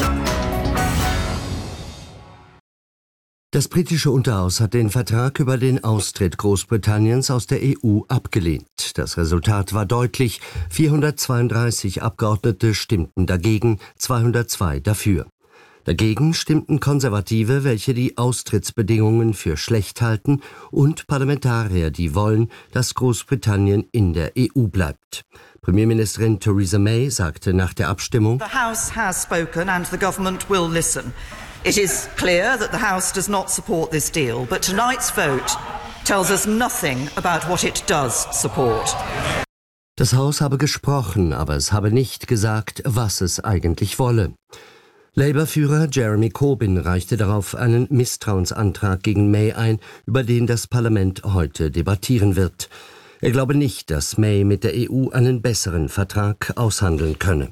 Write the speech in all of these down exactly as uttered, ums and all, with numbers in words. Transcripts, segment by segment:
Das britische Unterhaus hat den Vertrag über den Austritt Großbritanniens aus der E U abgelehnt. Das Resultat war deutlich. vierhundertzweiunddreißig Abgeordnete stimmten dagegen, zweihundertzwei dafür. Dagegen stimmten Konservative, welche die Austrittsbedingungen für schlecht halten, und Parlamentarier, die wollen, dass Großbritannien in der E U bleibt. Premierministerin Theresa May sagte nach der Abstimmung: The House has spoken and the government will listen. It is clear that the House does not support this deal, but tonight's vote tells us nothing about what it does support. Das Haus habe gesprochen, aber es habe nicht gesagt, was es eigentlich wolle. Labour-Führer Jeremy Corbyn reichte darauf einen Misstrauensantrag gegen May ein, über den das Parlament heute debattieren wird. Er glaube nicht, dass May mit der E U einen besseren Vertrag aushandeln könne.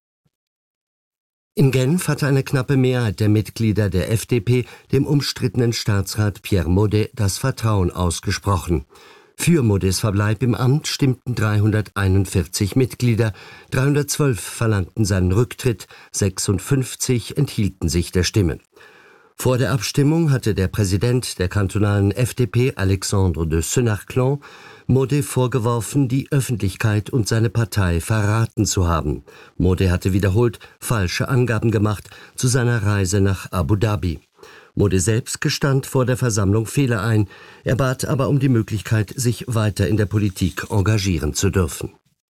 In Genf hatte eine knappe Mehrheit der Mitglieder der F D P dem umstrittenen Staatsrat Pierre Maudet das Vertrauen ausgesprochen. Für Maudets Verbleib im Amt stimmten dreihunderteinundvierzig Mitglieder, dreihundertzwölf verlangten seinen Rücktritt, sechsundfünfzig enthielten sich der Stimme. Vor der Abstimmung hatte der Präsident der kantonalen F D P, Alexandre de Senarclan, Maudet vorgeworfen, die Öffentlichkeit und seine Partei verraten zu haben. Maudet hatte wiederholt falsche Angaben gemacht zu seiner Reise nach Abu Dhabi. Maudet selbst gestand vor der Versammlung Fehler ein, er bat aber um die Möglichkeit, sich weiter in der Politik engagieren zu dürfen.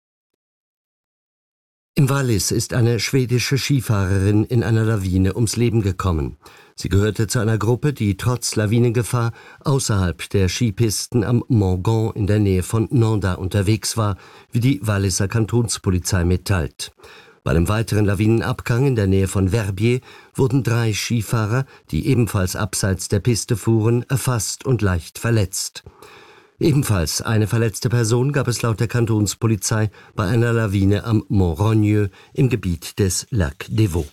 Im Wallis ist eine schwedische Skifahrerin in einer Lawine ums Leben gekommen. Sie gehörte zu einer Gruppe, die trotz Lawinengefahr außerhalb der Skipisten am Mont Gand in der Nähe von Nanda unterwegs war, wie die Walliser Kantonspolizei mitteilt. Bei einem weiteren Lawinenabgang in der Nähe von Verbier wurden drei Skifahrer, die ebenfalls abseits der Piste fuhren, erfasst und leicht verletzt. Ebenfalls eine verletzte Person gab es laut der Kantonspolizei bei einer Lawine am Mont Rogneux im Gebiet des Lac des Vaux.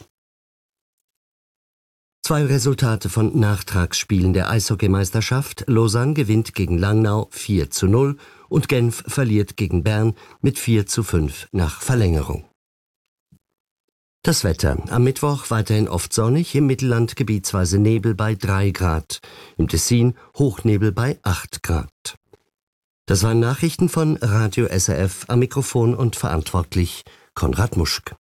Zwei Resultate von Nachtragsspielen der Eishockeymeisterschaft: Lausanne gewinnt gegen Langnau vier zu null und Genf verliert gegen Bern mit vier zu fünf nach Verlängerung. Das Wetter: Am Mittwoch weiterhin oft sonnig, im Mittelland gebietsweise Nebel bei drei Grad, im Tessin Hochnebel bei acht Grad. Das waren Nachrichten von Radio S R F, am Mikrofon und verantwortlich Konrad Muschk.